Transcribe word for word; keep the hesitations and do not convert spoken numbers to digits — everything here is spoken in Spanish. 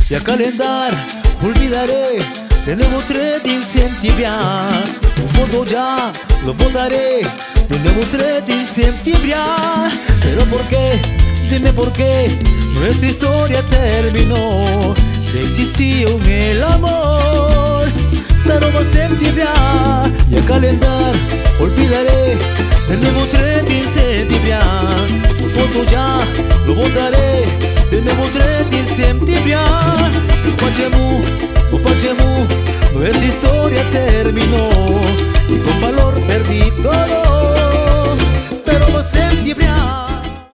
y a calendar olvidaré de nuevo tres de septiembre. Un voto ya lo votaré de nuevo tres de septiembre. Pero ¿por qué? Dime por qué nuestra historia terminó. Si existió el amor, pero va septiembre y a calendar olvidaré de nuevo tres de septiembre. Un voto ya lo votaré de nuevo tres de septiembre. Pachemu, oh Pachemu, nuestra historia terminó.